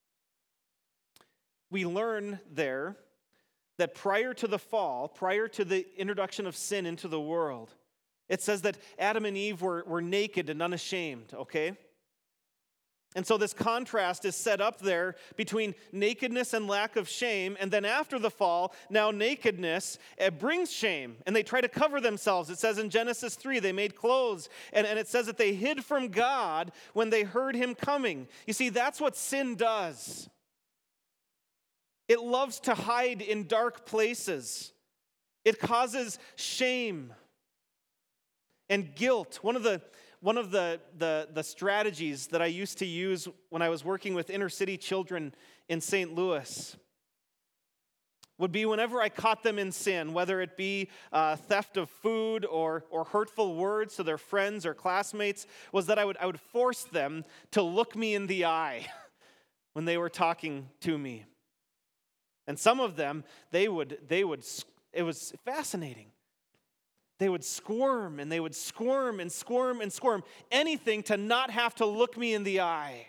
We learn there that prior to the fall, prior to the introduction of sin into the world, it says that Adam and Eve were, were naked and unashamed, okay? And so this contrast is set up there between nakedness and lack of shame, and then after the fall, now nakedness it brings shame, and they try to cover themselves. It says in Genesis three, they made clothes, and, and it says that they hid from God when they heard him coming. You see, that's what sin does. It loves to hide in dark places. It causes shame and guilt. One of the One of the, the, the strategies that I used to use when I was working with inner city children in Saint Louis would be whenever I caught them in sin, whether it be uh, theft of food or, or hurtful words to their friends or classmates, was that I would, I would force them to look me in the eye when they were talking to me. And some of them, they would, they would, it was fascinating. They would squirm and they would squirm and squirm and squirm. Anything to not have to look me in the eye.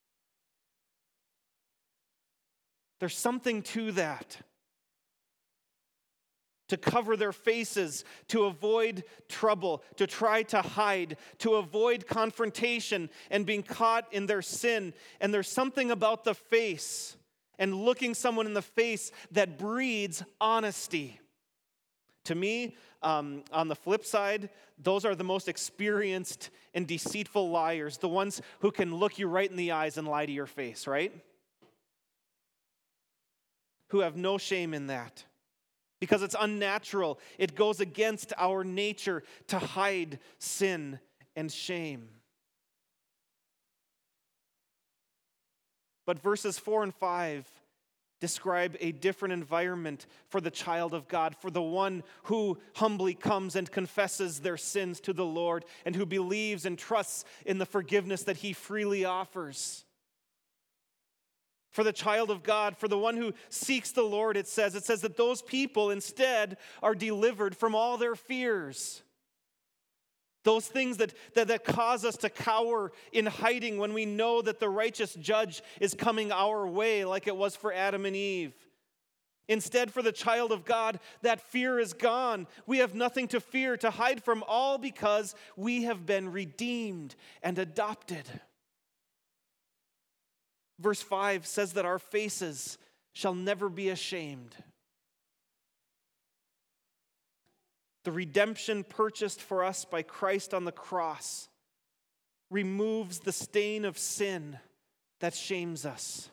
There's something to that. To cover their faces, to avoid trouble, to try to hide, to avoid confrontation and being caught in their sin. And there's something about the face and looking someone in the face that breeds honesty. To me, um, on the flip side, those are the most experienced and deceitful liars, the ones who can look you right in the eyes and lie to your face, right? Who have no shame in that. Because it's unnatural. It goes against our nature to hide sin and shame. But verses four and five describe a different environment for the child of God, for the one who humbly comes and confesses their sins to the Lord and who believes and trusts in the forgiveness that he freely offers. For the child of God, for the one who seeks the Lord, it says, it says that those people instead are delivered from all their fears. Those things that, that, that cause us to cower in hiding when we know that the righteous judge is coming our way, like it was for Adam and Eve. Instead, for the child of God, that fear is gone. We have nothing to fear, to hide from, all because we have been redeemed and adopted. Verse five says that our faces shall never be ashamed. The redemption purchased for us by Christ on the cross removes the stain of sin that shames us.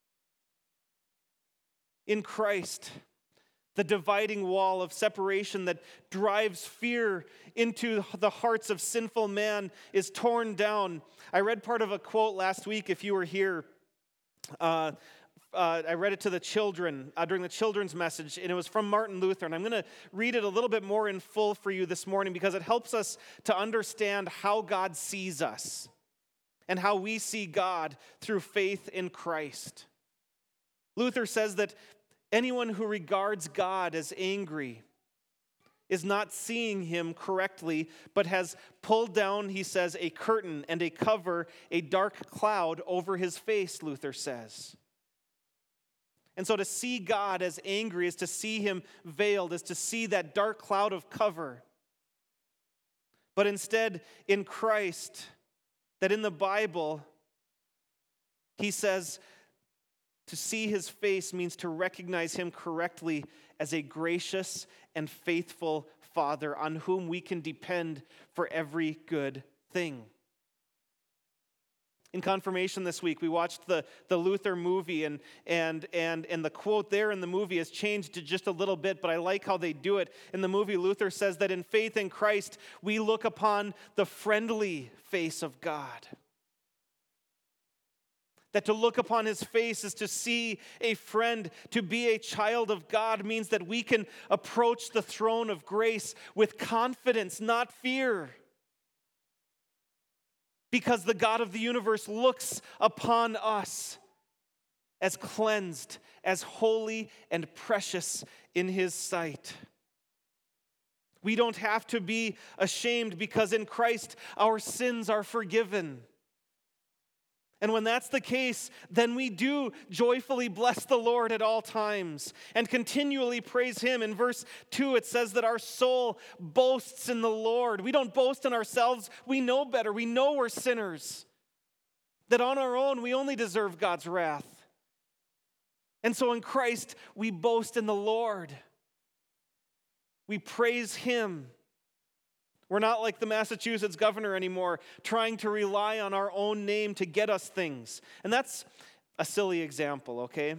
In Christ, the dividing wall of separation that drives fear into the hearts of sinful man is torn down. I read part of a quote last week, if you were here. Uh, Uh, I read it to the children uh, during the children's message, and it was from Martin Luther. And I'm going to read it a little bit more in full for you this morning because it helps us to understand how God sees us and how we see God through faith in Christ. Luther says that anyone who regards God as angry is not seeing him correctly, but has pulled down, he says, a curtain and a cover, a dark cloud over his face, Luther says. And so to see God as angry is to see him veiled, is to see that dark cloud of cover. But instead, in Christ, that in the Bible, he says to see his face means to recognize him correctly as a gracious and faithful Father on whom we can depend for every good thing. In confirmation this week, we watched the, the Luther movie, and, and, and, and the quote there in the movie has changed to just a little bit, but I like how they do it. In the movie, Luther says that in faith in Christ, we look upon the friendly face of God. That to look upon his face is to see a friend. To be a child of God means that we can approach the throne of grace with confidence, not fear. Because the God of the universe looks upon us as cleansed, as holy and precious in his sight. We don't have to be ashamed because in Christ our sins are forgiven. And when that's the case, then we do joyfully bless the Lord at all times and continually praise him. In verse two, it says that our soul boasts in the Lord. We don't boast in ourselves. We know better. We know we're sinners. That on our own, we only deserve God's wrath. And so in Christ, we boast in the Lord. We praise him. We're not like the Massachusetts governor anymore, trying to rely on our own name to get us things. And that's a silly example, okay?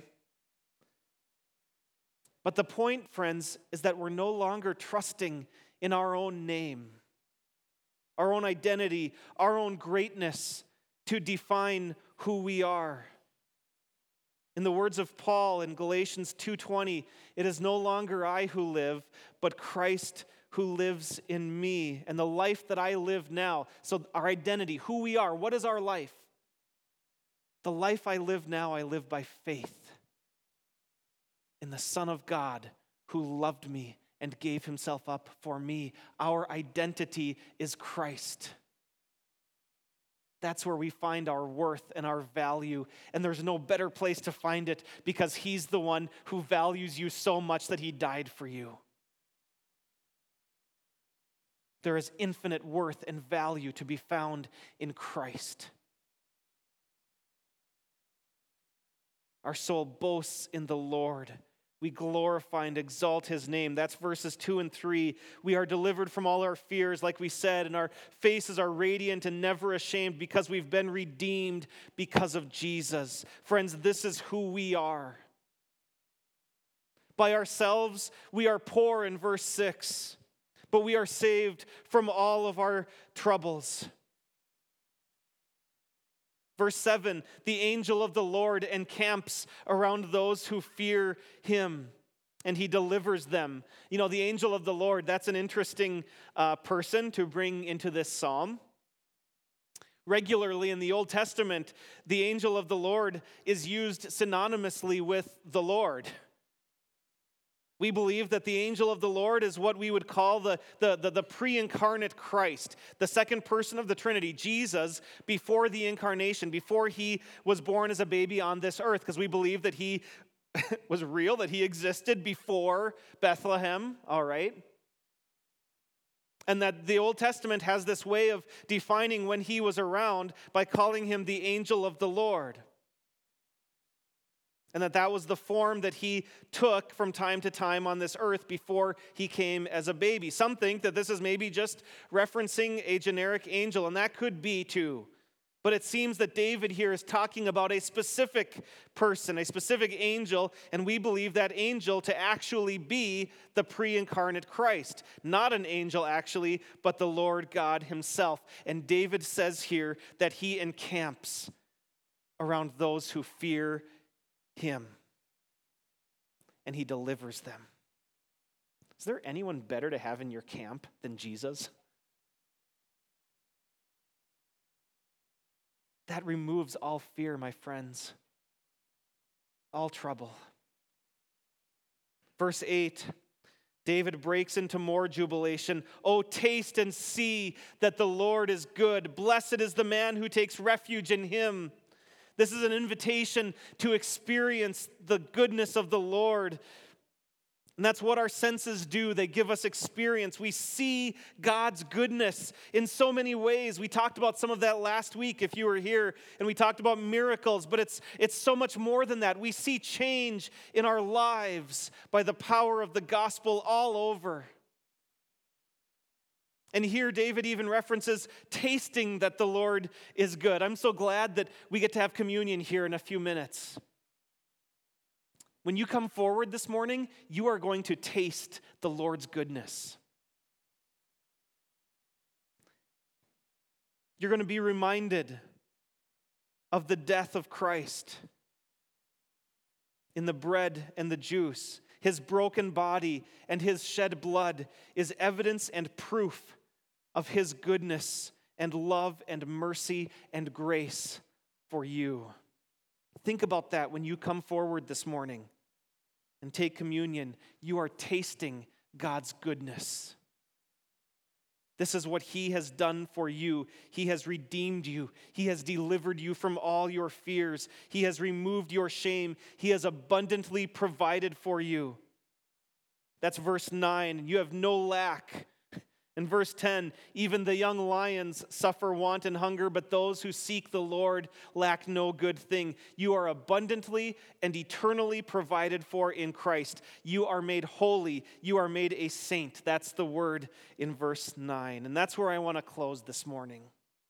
But the point, friends, is that we're no longer trusting in our own name, our own identity, our own greatness to define who we are. In the words of Paul in Galatians two twenty, it is no longer I who live, but Christ who lives in me, and the life that I live now. So our identity, who we are, what is our life? The life I live now, I live by faith in the Son of God who loved me and gave himself up for me. Our identity is Christ. That's where we find our worth and our value, and there's no better place to find it because he's the one who values you so much that he died for you. There is infinite worth and value to be found in Christ. Our soul boasts in the Lord. We glorify and exalt his name. That's verses two and three. We are delivered from all our fears, like we said, and our faces are radiant and never ashamed because we've been redeemed because of Jesus. Friends, this is who we are. By ourselves, we are poor in verse six. But we are saved from all of our troubles. Verse seven, the angel of the Lord encamps around those who fear him, and he delivers them. You know, the angel of the Lord, that's an interesting uh, person to bring into this psalm. Regularly in the Old Testament, the angel of the Lord is used synonymously with the Lord. We believe that the angel of the Lord is what we would call the, the, the, the pre-incarnate Christ, the second person of the Trinity, Jesus, before the incarnation, before he was born as a baby on this earth, because we believe that he was real, that he existed before Bethlehem, all right? And that the Old Testament has this way of defining when he was around by calling him the angel of the Lord. And that that was the form that he took from time to time on this earth before he came as a baby. Some think that this is maybe just referencing a generic angel, and that could be too. But it seems that David here is talking about a specific person, a specific angel, and we believe that angel to actually be the pre-incarnate Christ. Not an angel, actually, but the Lord God himself. And David says here that he encamps around those who fear him, and he delivers them. Is there anyone better to have in your camp than Jesus? That removes all fear, my friends, all trouble. Verse eight, David breaks into more jubilation. Oh, taste and see that the Lord is good. Blessed is the man who takes refuge in him. This is an invitation to experience the goodness of the Lord. And that's what our senses do. They give us experience. We see God's goodness in so many ways. We talked about some of that last week if you were here, and we talked about miracles, but it's, it's so much more than that. We see change in our lives by the power of the gospel all over. And here David even references tasting that the Lord is good. I'm so glad that we get to have communion here in a few minutes. When you come forward this morning, you are going to taste the Lord's goodness. You're going to be reminded of the death of Christ in the bread and the juice. His broken body and his shed blood is evidence and proof of his goodness and love and mercy and grace for you. Think about that when you come forward this morning and take communion. You are tasting God's goodness. This is what he has done for you. He has redeemed you. He has delivered you from all your fears. He has removed your shame. He has abundantly provided for you. That's verse nine. You have no lack. In verse ten, even the young lions suffer want and hunger, but those who seek the Lord lack no good thing. You are abundantly and eternally provided for in Christ. You are made holy. You are made a saint. That's the word in verse nine. And that's where I want to close this morning.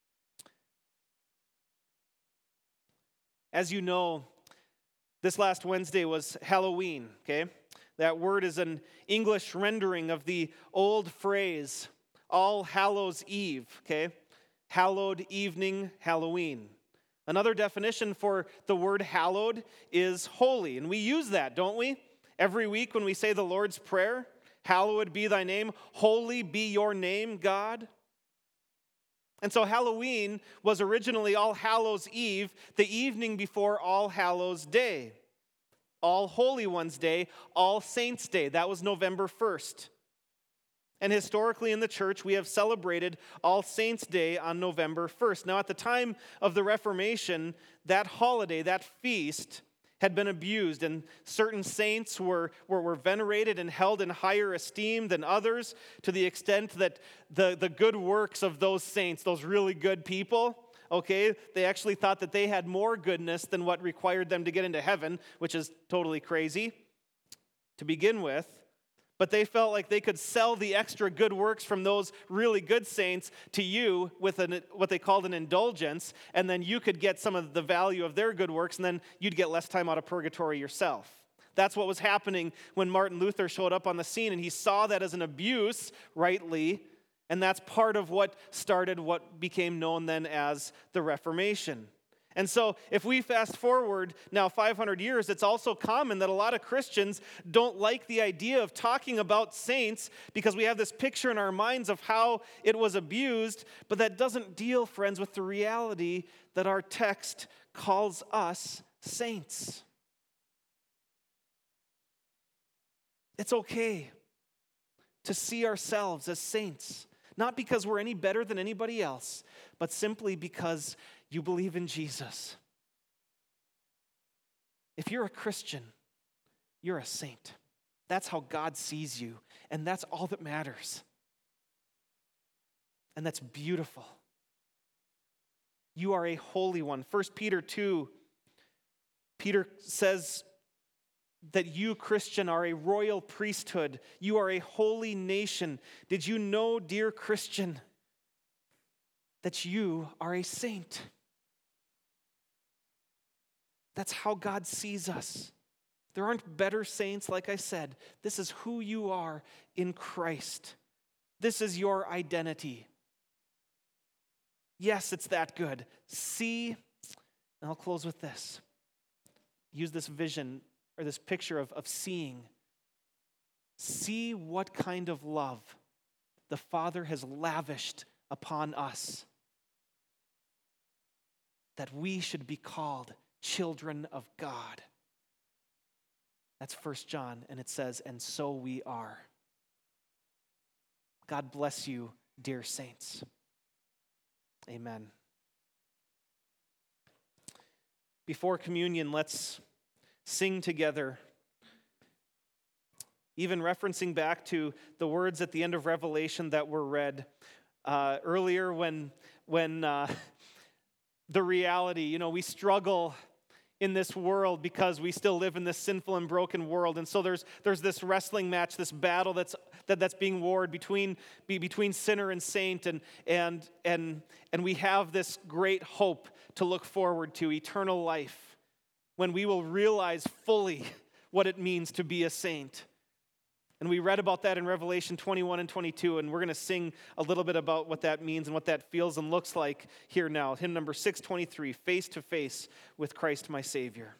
As you know, this last Wednesday was Halloween, okay? That word is an English rendering of the old phrase, All Hallows Eve, okay? Hallowed evening, Halloween. Another definition for the word hallowed is holy, and we use that, don't we? Every week when we say the Lord's Prayer, hallowed be thy name, holy be your name, God. And so Halloween was originally All Hallows Eve, the evening before All Hallows Day. All Holy Ones Day, All Saints Day. That was November first. And historically in the church, we have celebrated All Saints Day on November first. Now, at the time of the Reformation, that holiday, that feast, had been abused, and certain saints were, were, were venerated and held in higher esteem than others, to the extent that the, the good works of those saints, those really good people, okay, they actually thought that they had more goodness than what required them to get into heaven, which is totally crazy to begin with. But they felt like they could sell the extra good works from those really good saints to you with an, what they called an indulgence, and then you could get some of the value of their good works, and then you'd get less time out of purgatory yourself. That's what was happening when Martin Luther showed up on the scene, and he saw that as an abuse, rightly. And that's part of what started what became known then as the Reformation. And so if we fast forward now five hundred years, it's also common that a lot of Christians don't like the idea of talking about saints because we have this picture in our minds of how it was abused, but that doesn't deal, friends, with the reality that our text calls us saints. It's okay to see ourselves as saints, not because we're any better than anybody else, but simply because you believe in Jesus. If you're a Christian, you're a saint. That's how God sees you, and that's all that matters. And that's beautiful. You are a holy one. First Peter two, Peter says that you, Christian, are a royal priesthood. You are a holy nation. Did you know, dear Christian, that you are a saint? That's how God sees us. There aren't better saints, like I said. This is who you are in Christ. This is your identity. Yes, it's that good. See, and I'll close with this. Use this vision or this picture of, of seeing. See what kind of love the Father has lavished upon us, that we should be called children of God. That's First John, and it says, and so we are. God bless you, dear saints. Amen. Before communion, let's sing together, even referencing back to the words at the end of Revelation that were read uh, earlier when, when uh, the reality, you know, we struggle in this world because we still live in this sinful and broken world. And so there's there's this wrestling match, this battle that's that, that's being warred between be, between sinner and saint, and and and and we have this great hope to look forward to, eternal life, when we will realize fully what it means to be a saint. And we read about that in Revelation twenty-one and twenty-two, and we're going to sing a little bit about what that means and what that feels and looks like here now. Hymn number six twenty-three, Face to Face with Christ my Savior.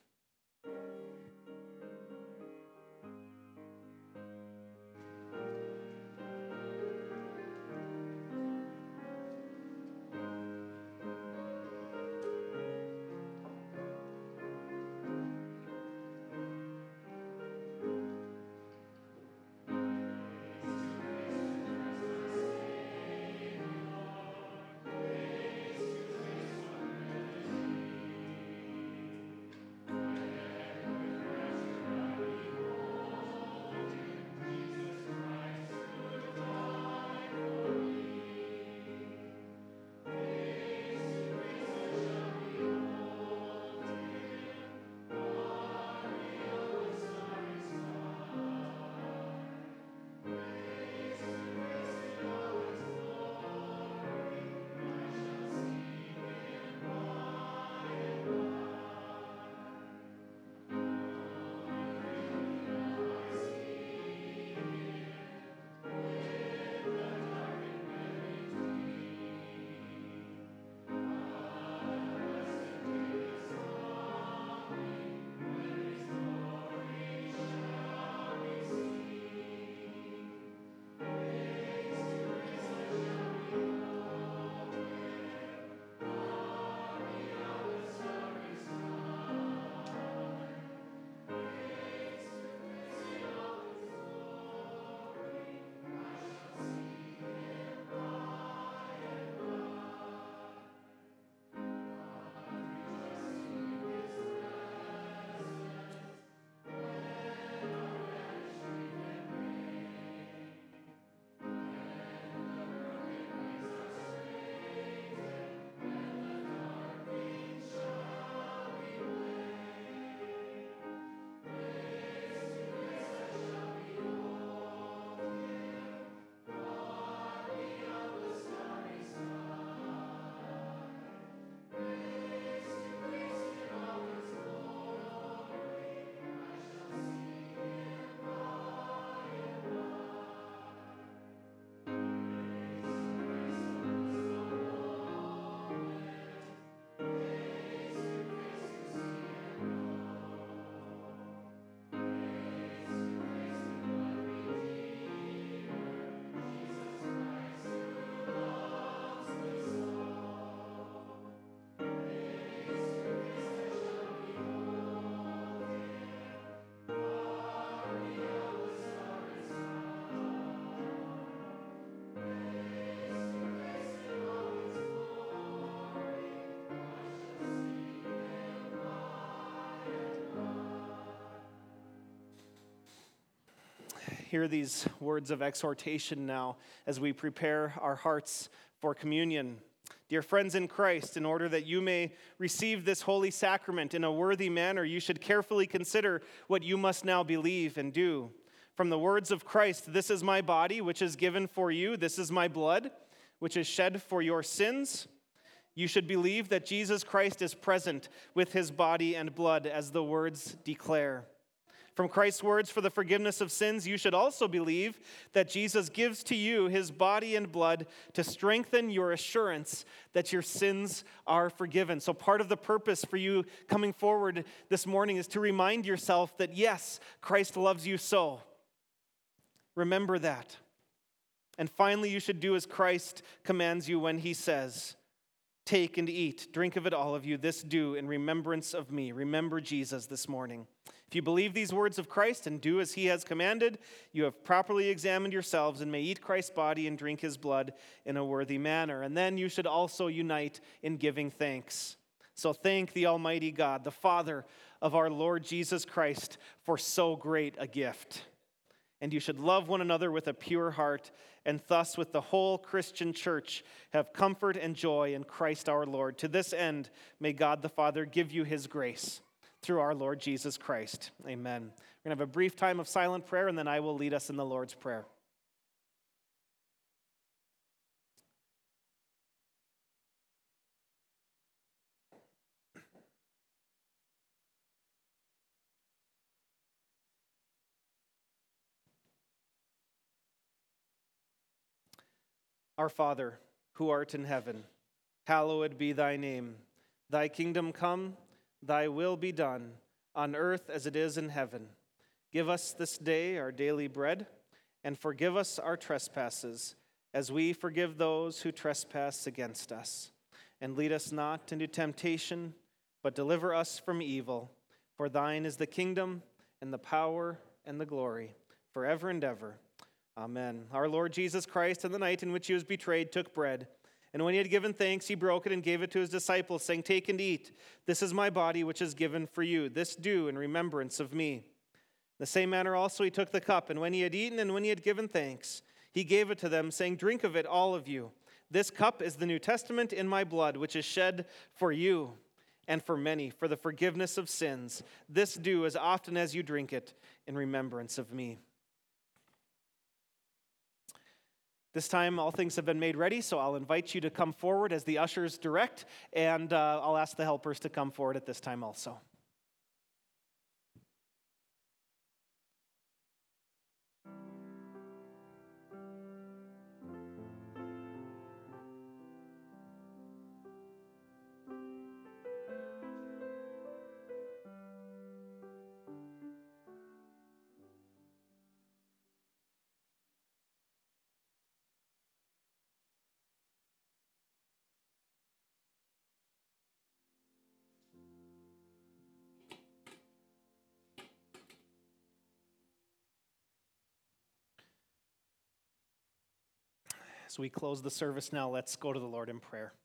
hear these words of exhortation now as we prepare our hearts for communion. Dear friends in Christ, in order that you may receive this holy sacrament in a worthy manner, you should carefully consider what you must now believe and do. From the words of Christ, "This is my body, which is given for you. This is my blood, which is shed for your sins," you should believe that Jesus Christ is present with his body and blood, as the words declare. From Christ's words for the forgiveness of sins, you should also believe that Jesus gives to you his body and blood to strengthen your assurance that your sins are forgiven. So part of the purpose for you coming forward this morning is to remind yourself that yes, Christ loves you so. Remember that. And finally, you should do as Christ commands you when he says, "Take and eat, drink of it, all of you. This do in remembrance of me." Remember Jesus this morning. If you believe these words of Christ and do as he has commanded, you have properly examined yourselves and may eat Christ's body and drink his blood in a worthy manner. And then you should also unite in giving thanks. So thank the Almighty God, the Father of our Lord Jesus Christ, for so great a gift. And you should love one another with a pure heart, and thus with the whole Christian church have comfort and joy in Christ our Lord. To this end, may God the Father give you his grace through our Lord Jesus Christ. Amen. We're going to have a brief time of silent prayer, and then I will lead us in the Lord's Prayer. Our Father, who art in heaven, hallowed be thy name. Thy kingdom come, thy will be done, on earth as it is in heaven. Give us this day our daily bread, and forgive us our trespasses, as we forgive those who trespass against us. And lead us not into temptation, but deliver us from evil. For thine is the kingdom, and the power, and the glory, forever and ever. Amen. Our Lord Jesus Christ, on the night in which he was betrayed, took bread. And when he had given thanks, he broke it and gave it to his disciples, saying, "Take and eat. This is my body, which is given for you. This do in remembrance of me." In the same manner also he took the cup, and when he had eaten and when he had given thanks, he gave it to them, saying, "Drink of it, all of you. This cup is the New Testament in my blood, which is shed for you and for many, for the forgiveness of sins. This do as often as you drink it in remembrance of me." This time, all things have been made ready, so I'll invite you to come forward as the ushers direct, and uh, I'll ask the helpers to come forward at this time also. As we close the service now, let's go to the Lord in prayer.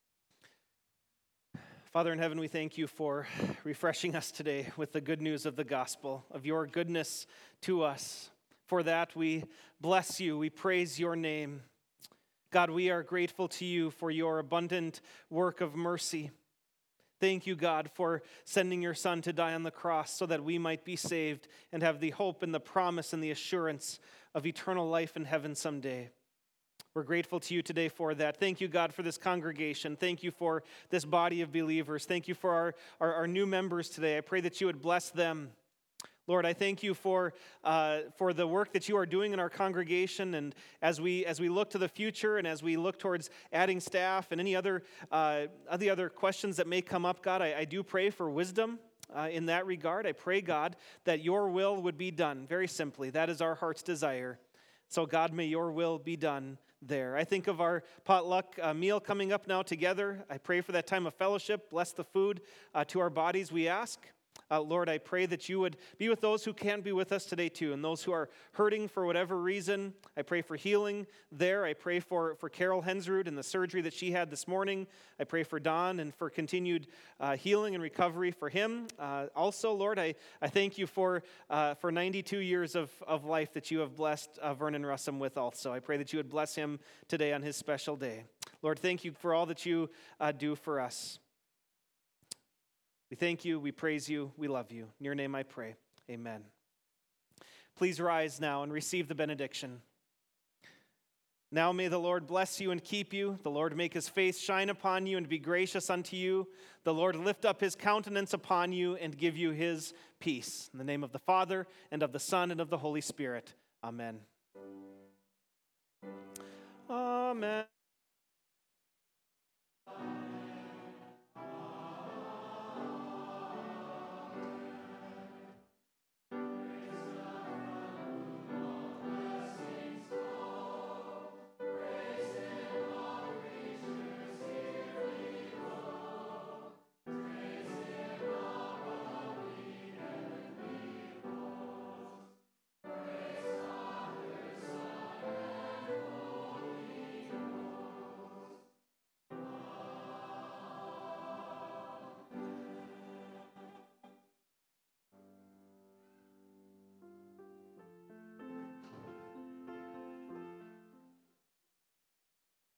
Father in heaven, we thank you for refreshing us today with the good news of the gospel, of your goodness to us. For that, we bless you. We praise your name. God, we are grateful to you for your abundant work of mercy. Thank you, God, for sending your Son to die on the cross so that we might be saved and have the hope and the promise and the assurance of eternal life in heaven someday. We're grateful to you today for that. Thank you, God, for this congregation. Thank you for this body of believers. Thank you for our, our, our new members today. I pray that you would bless them. Lord, I thank you for uh, for the work that you are doing in our congregation, and as we as we look to the future, and as we look towards adding staff and any other uh, the other questions that may come up, God, I, I do pray for wisdom uh, in that regard. I pray, God, that your will would be done. Very simply, that is our heart's desire. So, God, may your will be done there. I think of our potluck uh, meal coming up now together. I pray for that time of fellowship. Bless the food uh, to our bodies, we ask. Uh, Lord, I pray that you would be with those who can't be with us today too, and those who are hurting for whatever reason. I pray for healing there. I pray for, for Carol Hensrud and the surgery that she had this morning. I pray for Don and for continued uh, healing and recovery for him. Uh, also, Lord, I, I thank you for uh, for ninety-two years of, of life that you have blessed uh, Vernon Russum with also. I pray that you would bless him today on his special day. Lord, thank you for all that you uh, do for us. We thank you, we praise you, we love you. In your name I pray, amen. Please rise now and receive the benediction. Now may the Lord bless you and keep you. The Lord make his face shine upon you and be gracious unto you. The Lord lift up his countenance upon you and give you his peace. In the name of the Father, and of the Son, and of the Holy Spirit. Amen. Amen.